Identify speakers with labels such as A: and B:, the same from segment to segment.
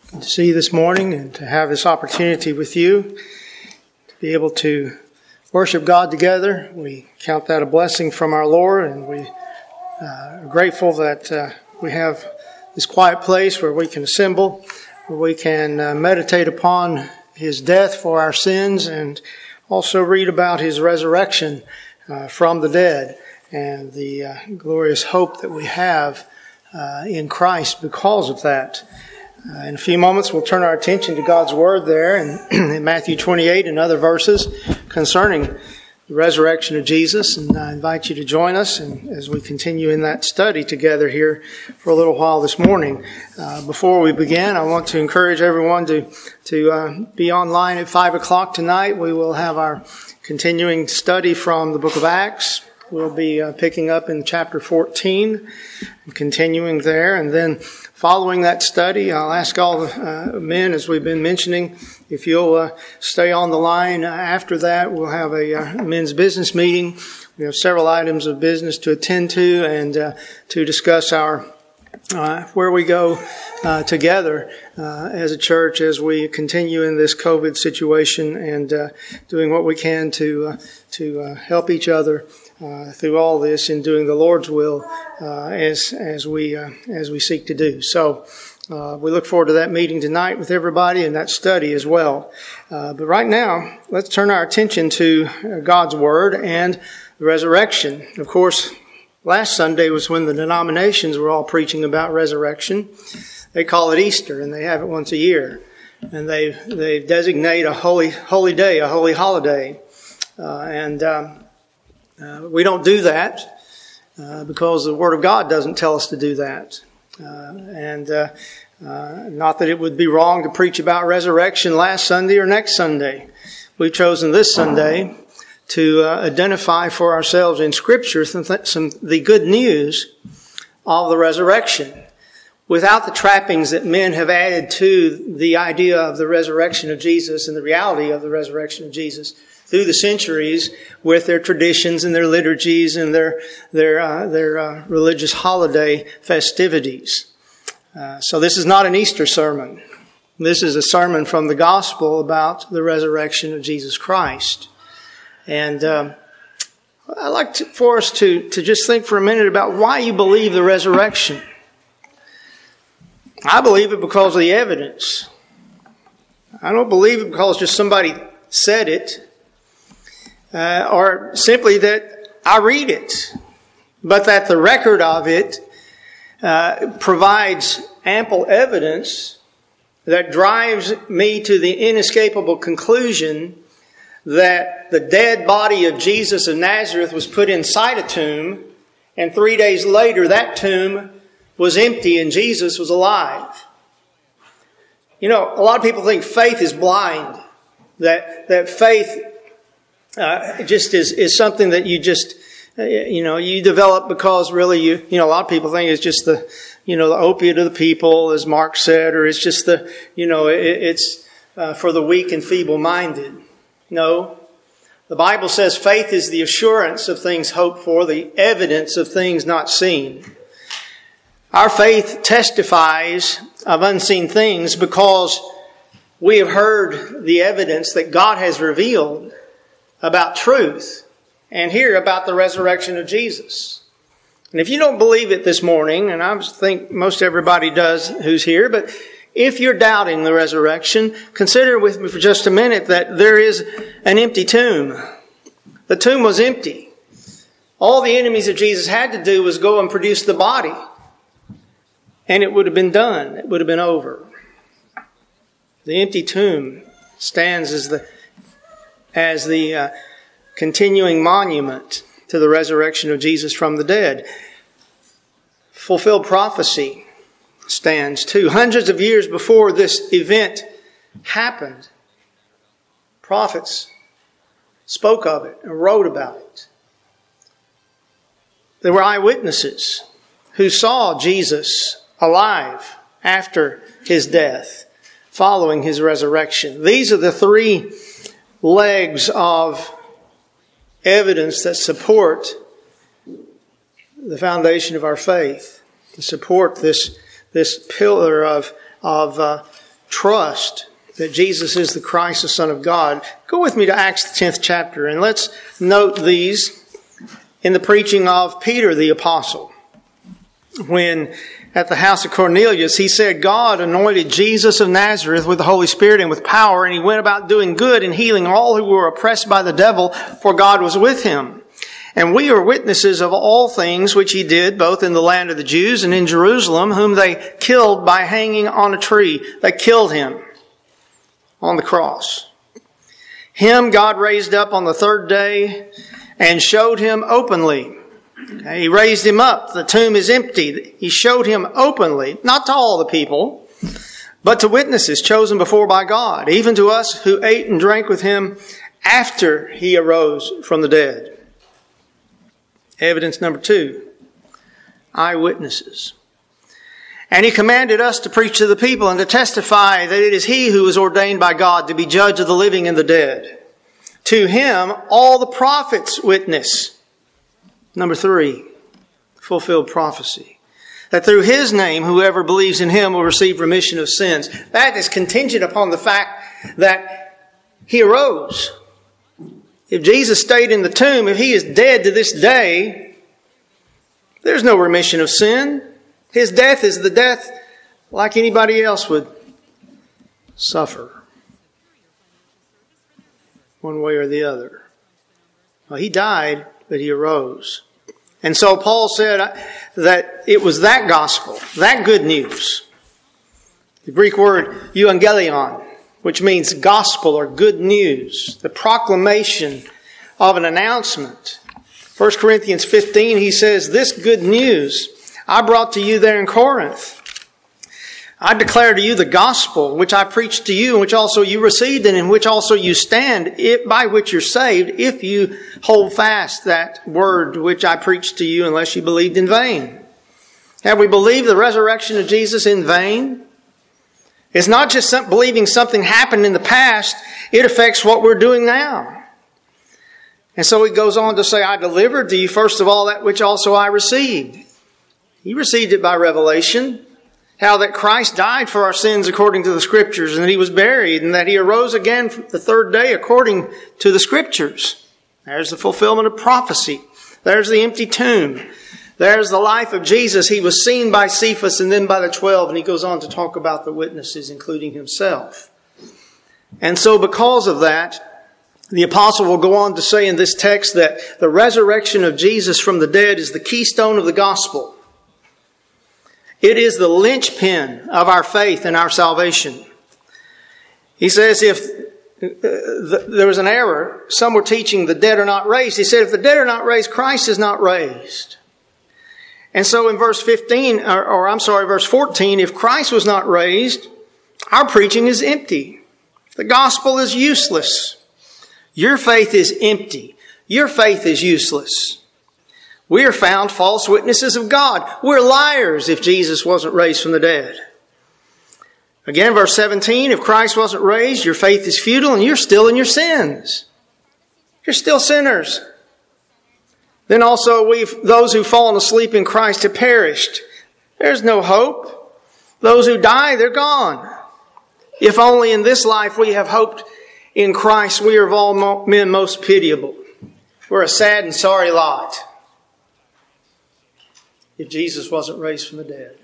A: to see you this morning and to have this opportunity with you to be able to worship God together. We count that a blessing from our Lord, and we are grateful that we have this quiet place where we can assemble, where we can meditate upon His death for our sins and also read about His resurrection from the dead and the glorious hope that we have in Christ because of that. In a few moments, we'll turn our attention to God's Word there in Matthew 28 and other verses concerning the resurrection of Jesus. And I invite you to join us as we continue in that study together here for a little while this morning. Before we begin, I want to encourage everyone to be online at 5 o'clock tonight. We will have our continuing study from the book of Acts. We'll be picking up in chapter 14 and continuing there. And then following that study, I'll ask all the men, as we've been mentioning, if you'll stay on the line. After that, we'll have a men's business meeting. We have several items of business to attend to and to discuss our where we go together as a church as we continue in this COVID situation and doing what we can to help each other through all this in doing the Lord's will as we seek to do. So we look forward to that meeting tonight with everybody and that study as well. But right now, let's turn our attention to God's Word and the resurrection. Of course, last Sunday was when the denominations were all preaching about resurrection. They call it Easter, and they have it once a year. And they designate a holy day, a holy holiday. We don't do that because the Word of God doesn't tell us to do that. Not that it would be wrong to preach about resurrection last Sunday or next Sunday. We've chosen this Sunday to identify for ourselves in Scripture the good news of the resurrection, without the trappings that men have added to the idea of the resurrection of Jesus and the reality of the resurrection of Jesus through the centuries with their traditions and their liturgies and their religious holiday festivities. So this is not an Easter sermon. This is a sermon from the gospel about the resurrection of Jesus Christ. And I'd like for us to just think for a minute about why you believe the resurrection. I believe it because of the evidence. I don't believe it because just somebody said it. Or simply that I read it, but that the record of it provides ample evidence that drives me to the inescapable conclusion that the dead body of Jesus of Nazareth was put inside a tomb, and 3 days later that tomb was empty and Jesus was alive. You know, a lot of people think faith is blind, that faith just is something that you just, you develop because really a lot of people think it's just the opiate of the people, as Mark said, or it's just it's for the weak and feeble-minded. No. The Bible says faith is the assurance of things hoped for, the evidence of things not seen. Our faith testifies of unseen things because we have heard the evidence that God has revealed about truth, and here about the resurrection of Jesus. And if you don't believe it this morning, and I think most everybody does who's here, but if you're doubting the resurrection, consider with me for just a minute that there is an empty tomb. The tomb was empty. All the enemies of Jesus had to do was go and produce the body, and it would have been done. It would have been over. The empty tomb stands as the continuing monument to the resurrection of Jesus from the dead. Fulfilled prophecy stands too. Hundreds of years before this event happened, prophets spoke of it and wrote about it. There were eyewitnesses who saw Jesus alive after His death, following His resurrection. These are the three legs of evidence that support the foundation of our faith, to support this pillar of trust that Jesus is the Christ, the Son of God, go with me to Acts the 10th chapter, and let's note these in the preaching of Peter the Apostle. When at the house of Cornelius, he said, God anointed Jesus of Nazareth with the Holy Spirit and with power, and he went about doing good and healing all who were oppressed by the devil, for God was with him. And we are witnesses of all things which he did, both in the land of the Jews and in Jerusalem, whom they killed by hanging on a tree. They killed him on the cross. Him God raised up on the third day and showed him openly. Okay, he raised him up. The tomb is empty. He showed him openly, not to all the people, but to witnesses chosen before by God, even to us who ate and drank with him after he arose from the dead. Evidence number 2, eyewitnesses. And he commanded us to preach to the people and to testify that it is he who is ordained by God to be judge of the living and the dead. To him all the prophets witness. Number 3, fulfilled prophecy. That through his name, whoever believes in him will receive remission of sins. That is contingent upon the fact that he arose. If Jesus stayed in the tomb, if he is dead to this day, there's no remission of sin. His death is the death like anybody else would suffer, one way or the other. Well, he died, but he arose. And so Paul said that it was that gospel, that good news. The Greek word euangelion, which means gospel or good news, the proclamation of an announcement. 1 Corinthians 15, he says, this good news I brought to you there in Corinth. I declare to you the gospel which I preached to you, and which also you received, and in which also you stand, by which you're saved, if you hold fast that word which I preached to you, unless you believed in vain. Have we believed the resurrection of Jesus in vain? It's not just believing something happened in the past. It affects what we're doing now. And so he goes on to say, I delivered to you first of all that which also I received. He received it by revelation. How that Christ died for our sins according to the Scriptures, and that he was buried, and that he arose again the third day according to the Scriptures. There's the fulfillment of prophecy. There's the empty tomb. There's the life of Jesus. He was seen by Cephas and then by the 12, and he goes on to talk about the witnesses, including himself. And so because of that, the apostle will go on to say in this text that the resurrection of Jesus from the dead is the keystone of the gospel. It is the linchpin of our faith and our salvation. He says if there was an error, some were teaching the dead are not raised. He said if the dead are not raised, Christ is not raised. And so in verse 14, if Christ was not raised, our preaching is empty. The gospel is useless. Your faith is empty. Your faith is useless. We are found false witnesses of God. We're liars if Jesus wasn't raised from the dead. Again, verse 17, if Christ wasn't raised, your faith is futile and you're still in your sins. You're still sinners. Then also those who've fallen asleep in Christ have perished. There's no hope. Those who die, they're gone. If only in this life we have hoped in Christ, we are of all men most pitiable. We're a sad and sorry lot if Jesus wasn't raised from the dead.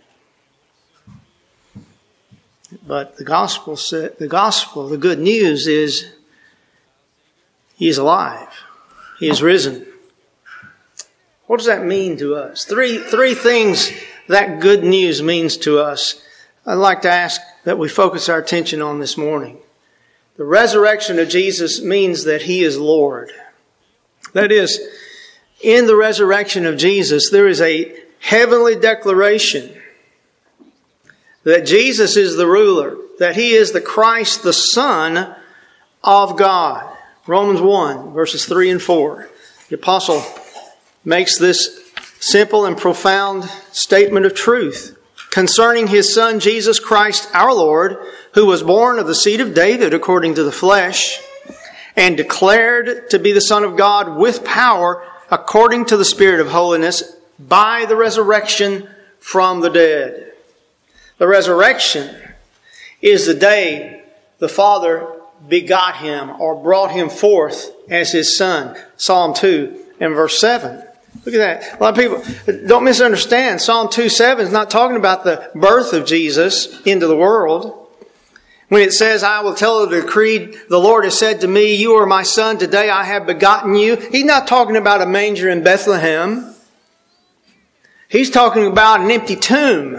A: But the gospel, the good news is He is alive. He is risen. What does that mean to us? Three things that good news means to us. I'd like to ask that we focus our attention on this morning. The resurrection of Jesus means that He is Lord. That is, in the resurrection of Jesus, there is a heavenly declaration that Jesus is the ruler, that He is the Christ, the Son of God. Romans 1, verses 3 and 4. The apostle makes this simple and profound statement of truth concerning His Son, Jesus Christ, our Lord, who was born of the seed of David according to the flesh, and declared to be the Son of God with power according to the Spirit of holiness by the resurrection from the dead. The resurrection is the day the Father begot him or brought him forth as his son. Psalm 2 and verse 7. Look at that. A lot of people don't misunderstand. Psalm 2:7 is not talking about the birth of Jesus into the world. When it says, I will tell the decree, the Lord has said to me, you are my son, today I have begotten you. He's not talking about a manger in Bethlehem. He's talking about an empty tomb.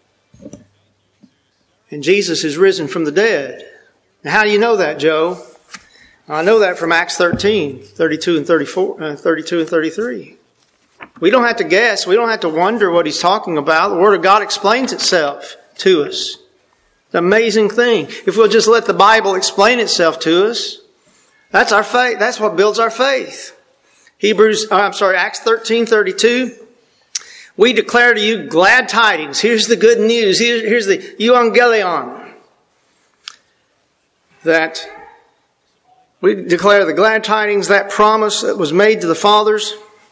A: And Jesus is risen from the dead. Now, how do you know that, Joe? I know that from Acts 13, 32 and 33. We don't have to guess. We don't have to wonder what he's talking about. The Word of God explains itself to us. It's an amazing thing. If we'll just let the Bible explain itself to us, that's our faith. That's what builds our faith. Acts 13:32. We declare to you glad tidings. Here's the good news. Here's the euangelion. That we declare the glad tidings, that promise that was made to the fathers.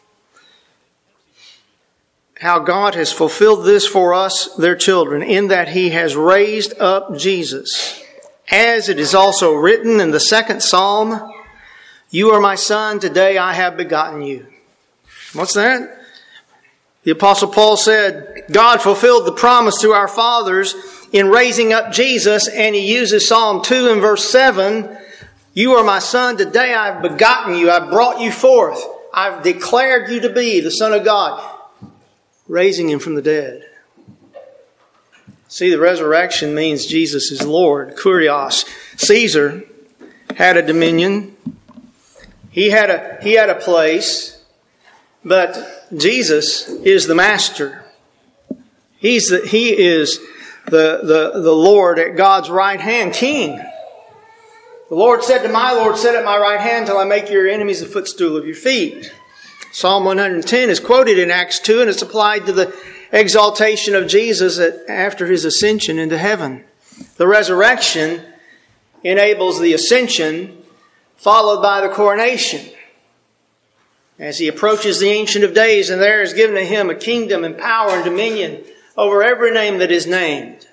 A: How God has fulfilled this for us, their children, in that He has raised up Jesus. As it is also written in the 2nd Psalm, you are my son, today I have begotten you. What's that? The Apostle Paul said, God fulfilled the promise to our fathers in raising up Jesus, and he uses Psalm 2 and verse 7. You are my son, today I have begotten you, I brought you forth, I've declared you to be the Son of God, raising him from the dead. See, the resurrection means Jesus is Lord, Kurios. Caesar had a dominion. He had a place, but Jesus is the master. He is the Lord at God's right hand, King. The Lord said to my Lord, sit at my right hand till I make your enemies the footstool of your feet. Psalm 110 is quoted in Acts 2, and it's applied to the exaltation of Jesus after his ascension into heaven. The resurrection enables the ascension, followed by the coronation. As he approaches the Ancient of Days, and there is given to him a kingdom and power and dominion over every name that is named.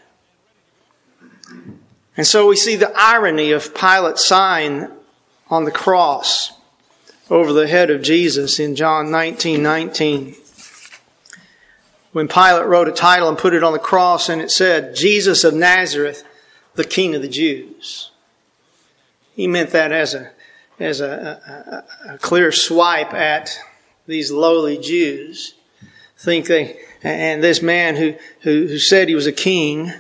A: And so we see the irony of Pilate's sign on the cross over the head of Jesus in John 19:19. When Pilate wrote a title and put it on the cross, and it said, Jesus of Nazareth, the King of the Jews. He meant that as a clear swipe at these lowly Jews. And this man who said he was a king.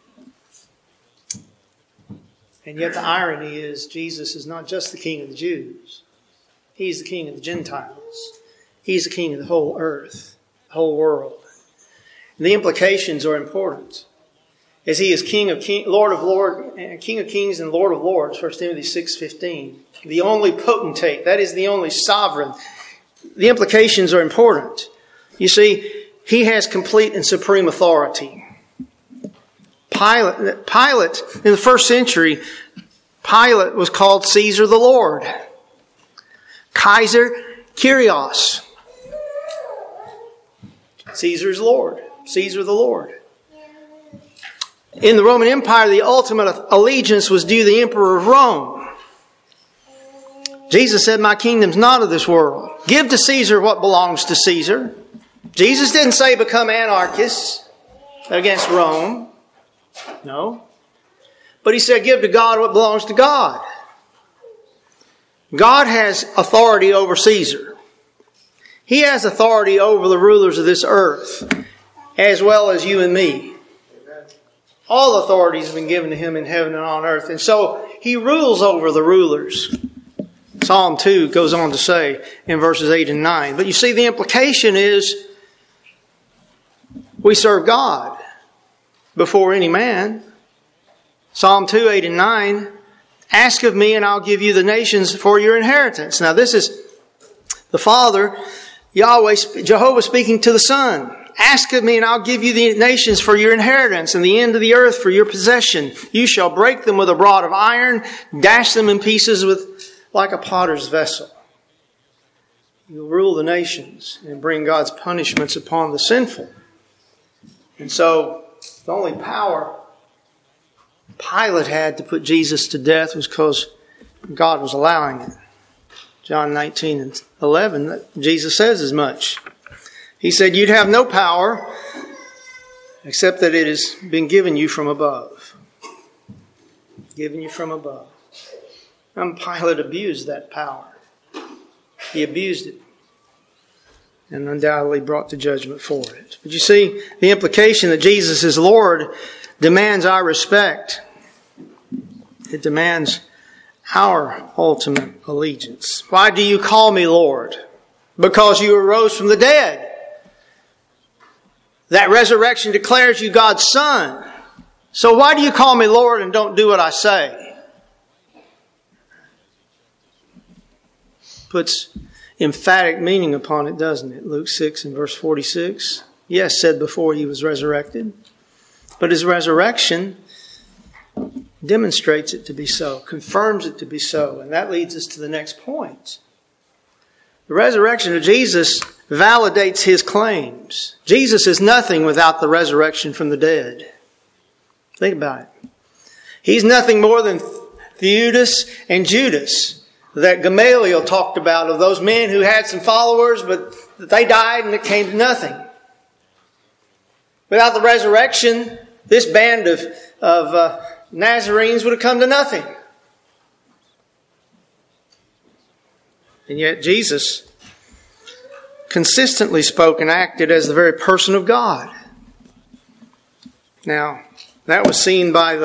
A: And yet the irony is Jesus is not just the King of the Jews. He's the King of the Gentiles. He's the King of the whole earth, the whole world. And the implications are important. As he is King of Kings, Lord of Lords, King of Kings and Lord of Lords, 1 Timothy 6:15. The only potentate, that is the only sovereign. The implications are important. You see, he has complete and supreme authority. Pilate, in the first century, Pilate was called Caesar the Lord. Kaiser Kyrios. Caesar's Lord. Caesar the Lord. In the Roman Empire, the ultimate allegiance was due to the Emperor of Rome. Jesus said, my kingdom's not of this world. Give to Caesar what belongs to Caesar. Jesus didn't say become anarchists against Rome. No. But he said give to God what belongs to God. God has authority over Caesar. He has authority over the rulers of this earth, as well as you and me. All authority has been given to him in heaven and on earth. And so he rules over the rulers. Psalm 2 goes on to say in verses 8 and 9. But you see, the implication is we serve God before any man. Psalm 2, 8 and 9. Ask of me and I'll give you the nations for your inheritance. Now this is the Father, Yahweh, Jehovah speaking to the Son. Ask of me and I'll give you the nations for your inheritance and the end of the earth for your possession. You shall break them with a rod of iron, dash them in pieces like a potter's vessel. You will rule the nations and bring God's punishments upon the sinful. And so the only power Pilate had to put Jesus to death was because God was allowing it. John 19:11, Jesus says as much. He said, you'd have no power except that it has been given you from above. Given you from above. And Pilate abused that power. He abused it. And undoubtedly brought to judgment for it. But you see, the implication that Jesus is Lord demands our respect. It demands our ultimate allegiance. Why do you call me Lord? Because you arose from the dead. That resurrection declares you God's Son. So why do you call me Lord and don't do what I say? Puts emphatic meaning upon it, doesn't it? Luke 6 and verse 46. Yes, said before he was resurrected. But his resurrection demonstrates it to be so, confirms it to be so. And that leads us to the next point. The resurrection of Jesus validates his claims. Jesus is nothing without the resurrection from the dead. Think about it. He's nothing more than Theudas and Judas that Gamaliel talked about, of those men who had some followers, but they died and it came to nothing. Without the resurrection, this band of Nazarenes would have come to nothing. And yet Jesus consistently spoke and acted as the very person of God. Now, that was seen by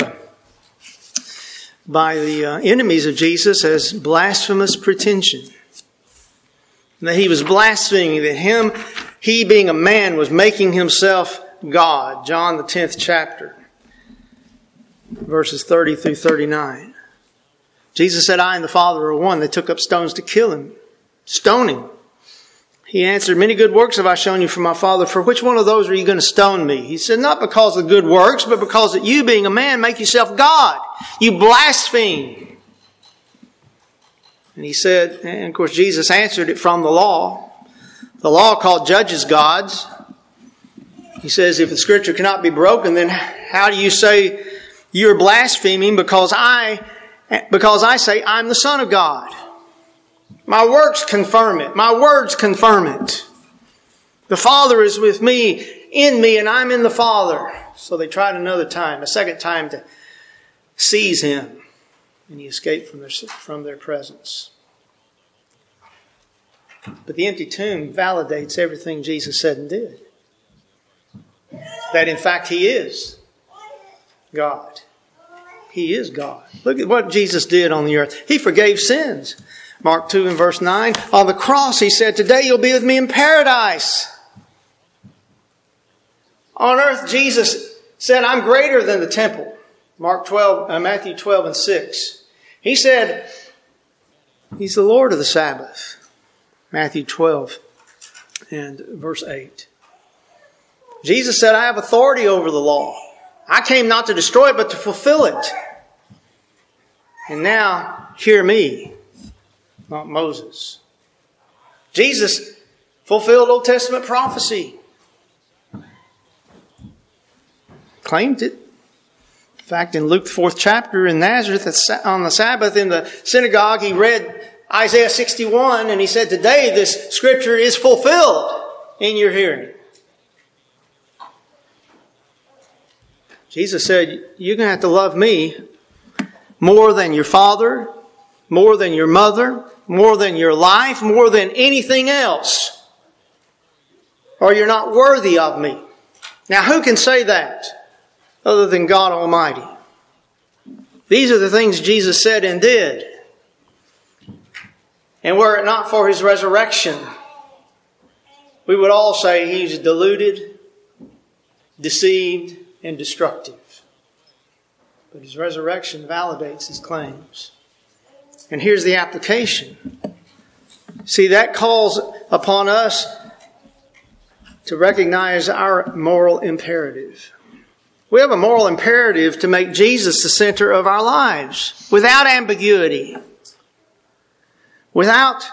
A: the enemies of Jesus as blasphemous pretension. That he was blaspheming, that he being a man was making himself God. John the 10th chapter, verses 30 through 39. Jesus said, I and the Father are one. They took up stones to kill him, stone him. He answered, many good works have I shown you from my Father. For which one of those are you going to stone me? He said, not because of good works, but because that you, being a man, make yourself God. You blaspheme. And he said, and of course Jesus answered it from the law. The law called judges gods. He says, if the scripture cannot be broken, then how do you say you're blaspheming because I say I'm the Son of God? My works confirm it. My words confirm it. The Father is with me, in me, and I'm in the Father. So they tried a second time to seize him. And he escaped from their presence. But the empty tomb validates everything Jesus said and did. That in fact he is God. He is God. Look at what Jesus did on the earth. He forgave sins. Mark 2 and verse 9. On the cross he said, today you'll be with me in paradise. On earth Jesus said, I'm greater than the temple. Matthew 12 and 6. He said, he's the Lord of the Sabbath. Matthew 12 and verse 8. Jesus said, I have authority over the law. I came not to destroy it, but to fulfill it. And now, hear me, not Moses. Jesus fulfilled Old Testament prophecy. Claimed it. In fact, in Luke 4th chapter in Nazareth, on the Sabbath in the synagogue, he read Isaiah 61 and he said, today this scripture is fulfilled in your hearing. Jesus said, you're going to have to love me more than your father, more than your mother, more than your life, more than anything else. Or you're not worthy of me. Now who can say that other than God Almighty? These are the things Jesus said and did. And were it not for his resurrection, we would all say he's deluded, deceived, and destructive. But his resurrection validates his claims. And here's the application. See, that calls upon us to recognize our moral imperative. We have a moral imperative to make Jesus the center of our lives, without ambiguity, without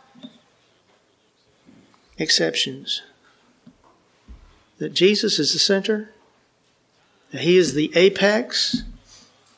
A: exceptions. That Jesus is the center, that he is the apex,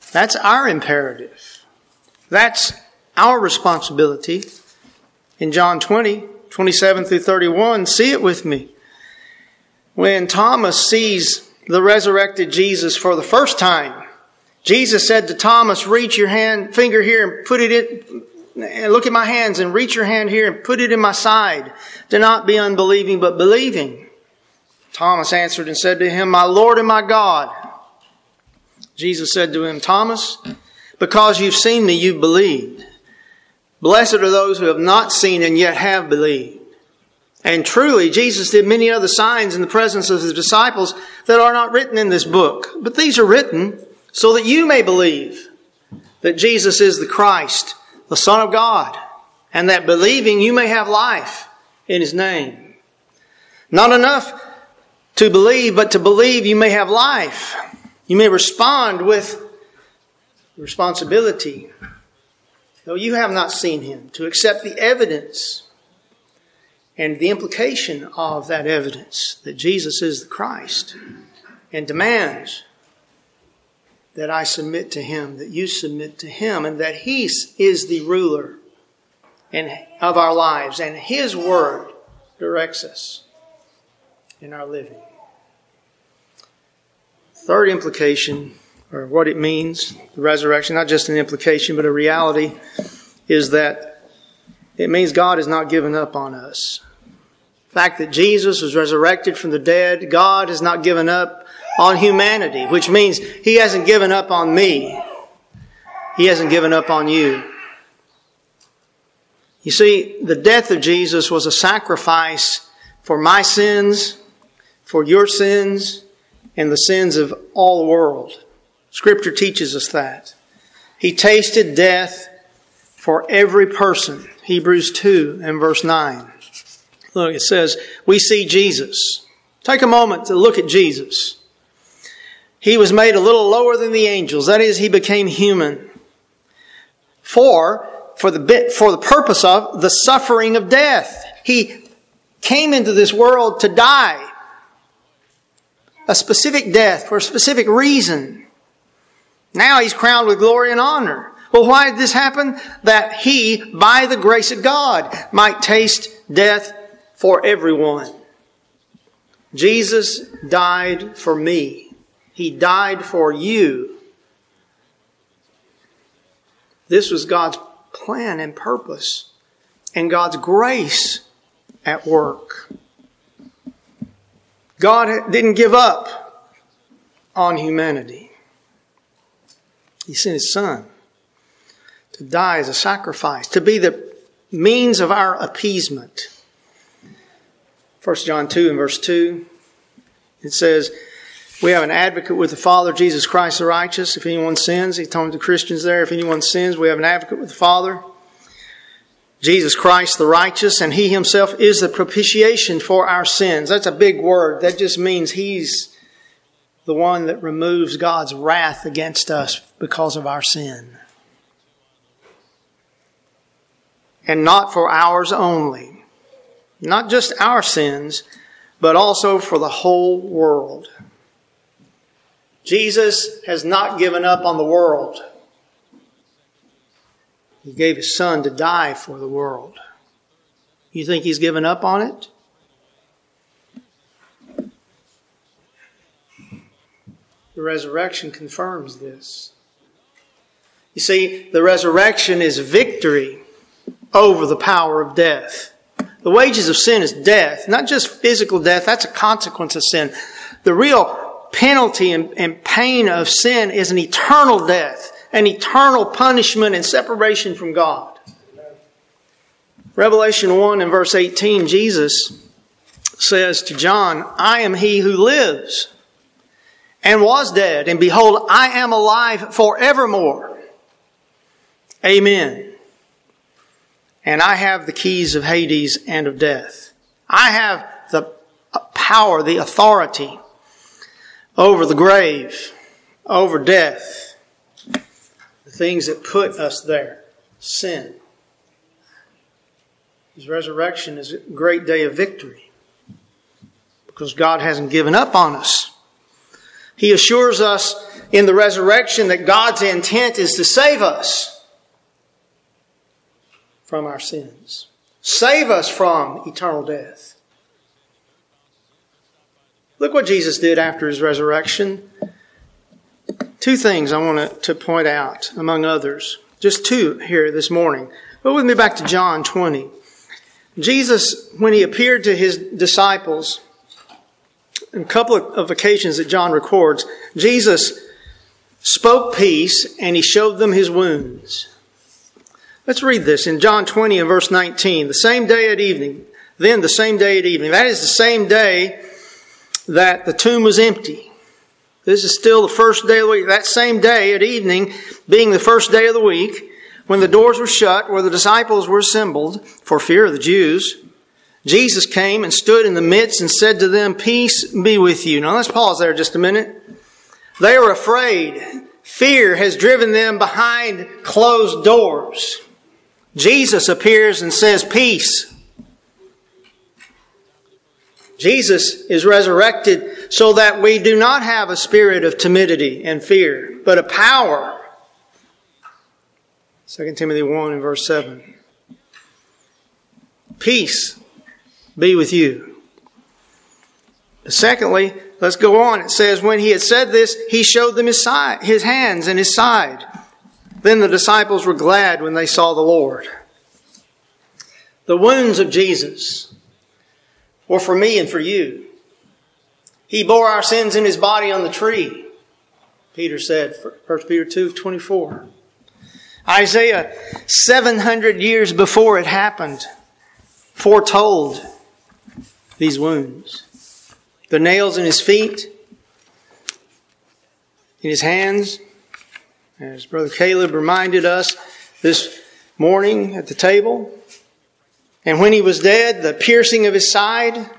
A: That's our imperative. That's our responsibility. In John 20, 27 through 31, see it with me. When Thomas sees the resurrected Jesus for the first time, Jesus said to Thomas, reach your finger here and put it in, and look at my hands and reach your hand here and put it in my side. Do not be unbelieving, but believing. Thomas answered and said to him, my Lord and my God. Jesus said to him, Thomas, because you've seen me, you've believed. Blessed are those who have not seen and yet have believed. And truly, Jesus did many other signs in the presence of his disciples that are not written in this book. But these are written so that you may believe that Jesus is the Christ, the Son of God, and that believing you may have life in his name. Not enough to believe, but to believe you may have life. You may respond with responsibility, though you have not seen him, to accept the evidence and the implication of that evidence that Jesus is the Christ, and demands that I submit to him, that you submit to him, and that he is the ruler of our lives, and his word directs us in our living. Third implication, or what it means, the resurrection, not just an implication, but a reality, is that it means God has not given up on us. The fact that Jesus was resurrected from the dead, God has not given up on humanity, which means he hasn't given up on me. He hasn't given up on you. You see, the death of Jesus was a sacrifice for my sins, for your sins, and the sins of all the world. Scripture teaches us that. He tasted death for every person. Hebrews 2 and verse 9. Look, it says, we see Jesus. Take a moment to look at Jesus. He was made a little lower than the angels. That is, he became human. For the purpose of the suffering of death. He came into this world to die. A specific death for a specific reason. Now he's crowned with glory and honor. Well, why did this happen? That he, by the grace of God, might taste death for everyone. Jesus died for me. He died for you. This was God's plan and purpose, and God's grace at work. God didn't give up on humanity. He sent his Son to die as a sacrifice, to be the means of our appeasement. 1 John 2 and verse 2, it says, we have an advocate with the Father, Jesus Christ the righteous. If anyone sins, he told the Christians there, if anyone sins, we have an advocate with the Father, Jesus Christ the righteous, and he himself is the propitiation for our sins. That's a big word. That just means he's the one that removes God's wrath against us because of our sin. And not for ours only. Not just our sins, but also for the whole world. Jesus has not given up on the world. He gave his Son to die for the world. You think he's given up on it? The resurrection confirms this. You see, the resurrection is victory over the power of death. The wages of sin is death, not just physical death. That's a consequence of sin. The real penalty and pain of sin is an eternal death, an eternal punishment and separation from God. Revelation 1 and verse 18, Jesus says to John, I am he who lives and was dead, and behold, I am alive forevermore. Amen. And I have the keys of Hades and of death. I have the power, the authority over the grave, over death, the things that put us there, sin. His resurrection is a great day of victory because God hasn't given up on us. He assures us in the resurrection that God's intent is to save us from our sins. Save us from eternal death. Look what Jesus did after His resurrection. Two things I want to point out, among others. Just two here this morning. Go with me back to John 20. Jesus, when He appeared to His disciples, on a couple of occasions that John records, Jesus spoke peace and He showed them His wounds. Let's read this in John 20 and verse 19. The same day at evening. Then the same day at evening. That is the same day that the tomb was empty. This is still the first day of the week. That same day at evening, being the first day of the week, when the doors were shut, where the disciples were assembled for fear of the Jews, Jesus came and stood in the midst and said to them, "Peace be with you." Now let's pause there just a minute. They were afraid. Fear has driven them behind closed doors. Jesus appears and says, "Peace." Jesus is resurrected so that we do not have a spirit of timidity and fear, but a power. 2 Timothy 1 and verse 7. Peace be with you. Secondly, let's go on. It says, when He had said this, He showed them His side, His hands and His side. Then the disciples were glad when they saw the Lord. The wounds of Jesus were for me and for you. He bore our sins in His body on the tree, Peter said, 1 Peter 2:24. Isaiah, 700 years before it happened, foretold these wounds. The nails in His feet, in His hands, as Brother Caleb reminded us this morning at the table. And when He was dead, the piercing of His side.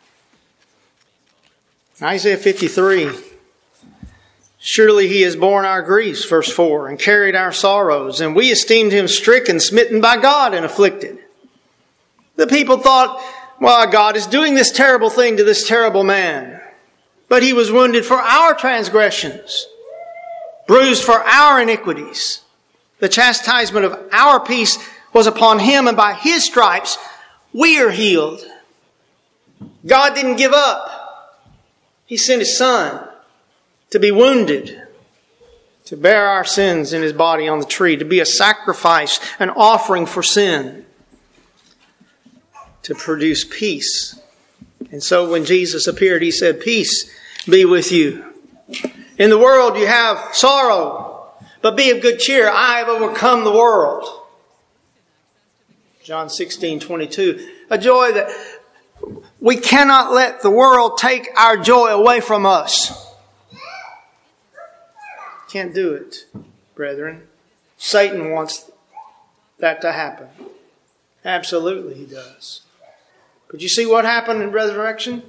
A: Isaiah 53. Surely He has borne our griefs, verse 4, and carried our sorrows, and we esteemed Him stricken, smitten by God, and afflicted. The people thought, well, God is doing this terrible thing to this terrible man. But He was wounded for our transgressions, bruised for our iniquities. The chastisement of our peace was upon Him, and by His stripes we are healed. God didn't give up. He sent His Son to be wounded, to bear our sins in His body on the tree, to be a sacrifice, an offering for sin, to produce peace. And so when Jesus appeared, He said, "Peace be with you. In the world you have sorrow, but be of good cheer. I have overcome the world." John 16:22. A joy that we cannot let the world take our joy away from us. Can't do it, brethren. Satan wants that to happen. Absolutely he does. But you see what happened in resurrection?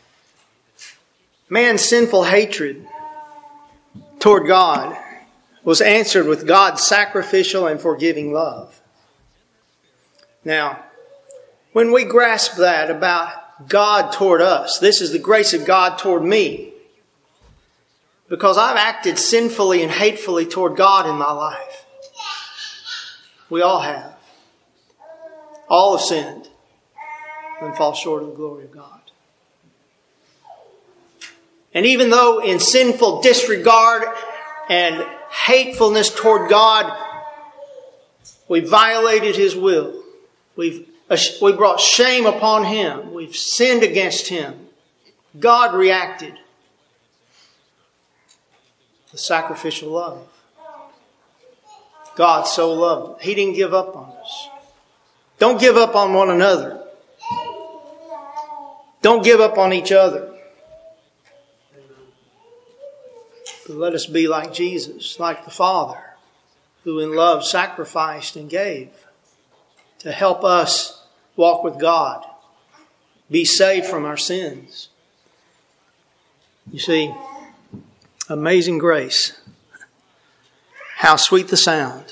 A: Man's sinful hatred toward God was answered with God's sacrificial and forgiving love. Now, when we grasp that about God toward us, this is the grace of God toward me. Because I've acted sinfully and hatefully toward God in my life. We all have. All have sinned and fall short of the glory of God. And even though in sinful disregard and hatefulness toward God, we violated His will. We brought shame upon Him. We've sinned against Him. God reacted. The sacrificial love. God so loved. He didn't give up on us. Don't give up on one another. Don't give up on each other. But let us be like Jesus, like the Father, who in love sacrificed and gave to help us walk with God, be saved from our sins. You see, amazing grace. How sweet the sound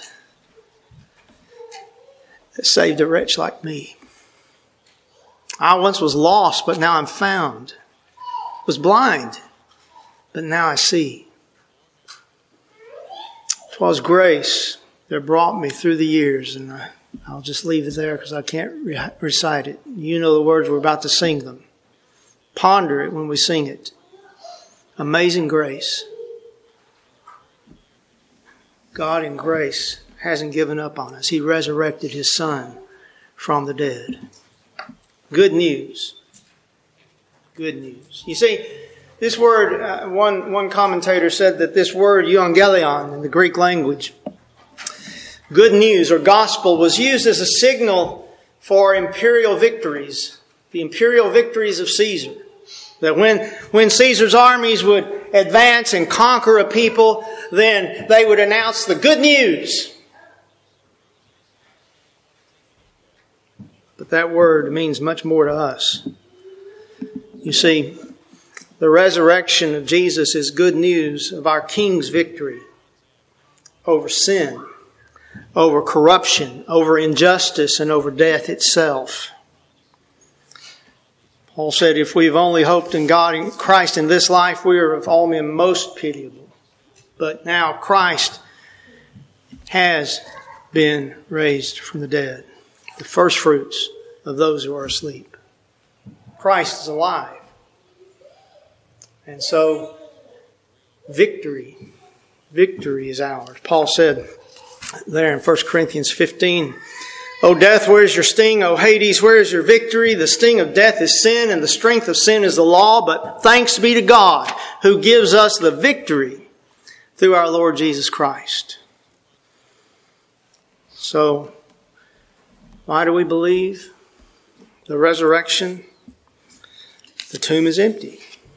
A: that saved a wretch like me. I once was lost, but now I'm found. Was blind, but now I see. 'Twas grace that brought me through the years, and I'll just leave it there because I can't recite it. You know the words, we're about to sing them. Ponder it when we sing it. Amazing grace. God in grace hasn't given up on us. He resurrected His Son from the dead. Good news. Good news. You see, this word, one commentator said that this word, euangelion, in the Greek language, good news or gospel, was used as a signal for imperial victories, the imperial victories of Caesar. That when Caesar's armies would advance and conquer a people, then they would announce the good news. But that word means much more to us. You see, the resurrection of Jesus is good news of our King's victory over sin, over corruption, over injustice, and over death itself. Paul said, if we've only hoped in God and Christ in this life, we are of all men most pitiable. But now Christ has been raised from the dead, the first fruits of those who are asleep. Christ is alive. And so, victory is ours. Paul said there in 1 Corinthians 15, O death, where is your sting? O Hades, where is your victory? The sting of death is sin, and the strength of sin is the law. But thanks be to God, who gives us the victory through our Lord Jesus Christ. So, why do we believe the resurrection? The tomb is empty.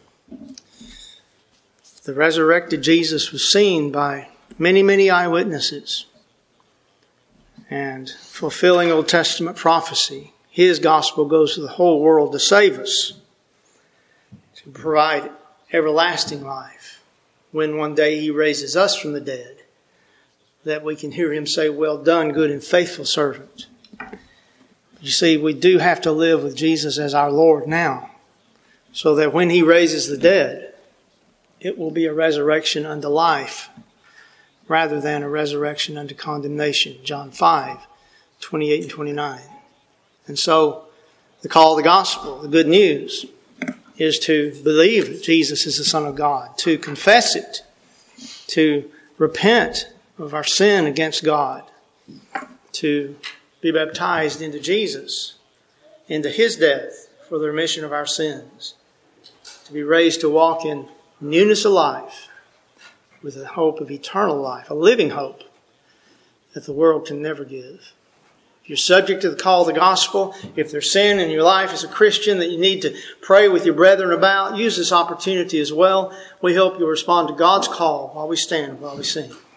A: The resurrected Jesus was seen by many, many eyewitnesses. And fulfilling Old Testament prophecy, His gospel goes to the whole world to save us, to provide everlasting life. When one day He raises us from the dead, that we can hear Him say, well done, good and faithful servant. You see, we do have to live with Jesus as our Lord now, so that when He raises the dead, it will be a resurrection unto life, rather than a resurrection unto condemnation. John 5, 28 and 29. And so, the call of the gospel, the good news, is to believe that Jesus is the Son of God, to confess it, to repent of our sin against God, to be baptized into Jesus, into His death for the remission of our sins, to be raised to walk in newness of life, with a hope of eternal life, a living hope that the world can never give. If you're subject to the call of the gospel, if there's sin in your life as a Christian that you need to pray with your brethren about, use this opportunity as well. We hope you'll respond to God's call while we stand, while we sing.